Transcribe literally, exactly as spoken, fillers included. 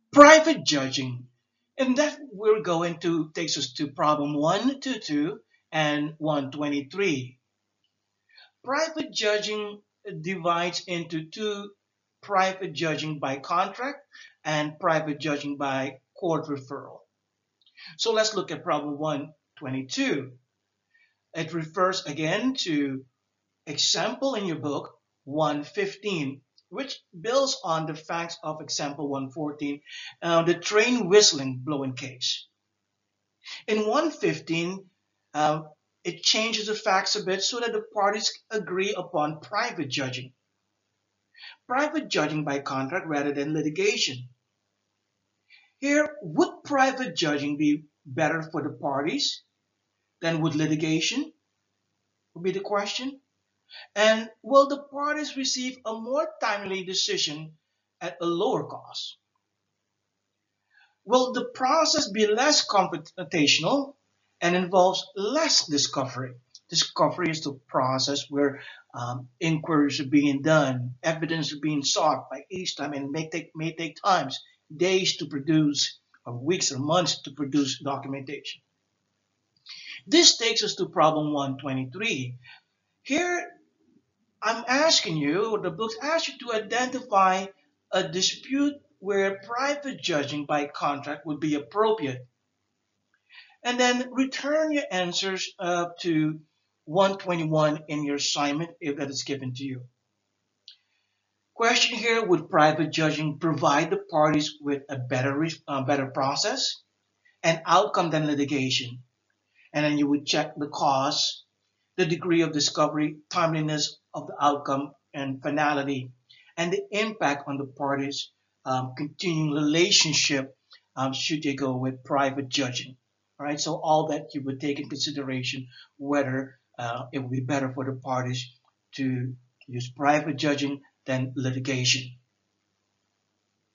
Private judging. And that we're going to takes us to problem one twenty-two and one twenty-three. Private judging divides into two: private judging by contract and private judging by court referral. So let's look at problem one twenty-two. It refers again to example in your book one fifteen, which builds on the facts of example one fourteen, uh, the train whistling blowing case. In one fifteen, uh, it changes the facts a bit so that the parties agree upon private judging. Private judging by contract rather than litigation. Here, would private judging be better for the parties than would litigation? Would be the question. And will the parties receive a more timely decision at a lower cost? Will the process be less computational and involves less discovery? Discovery is the process where um, inquiries are being done, evidence is being sought by each time, and may take may take times, days to produce, or weeks or months to produce documentation. This takes us to problem one twenty-three. Here, I'm asking you, or the book asks you to identify a dispute where private judging by contract would be appropriate, and then return your answers uh, to one twenty-one in your assignment if that is given to you. Question here: would private judging provide the parties with a better uh, better process and outcome than litigation? And then you would check the cause, the degree of discovery, timeliness of the outcome, and finality, and the impact on the parties' um, continuing relationship um, should you go with private judging. All right, so all that you would take in consideration whether uh, it would be better for the parties to use private judging than litigation.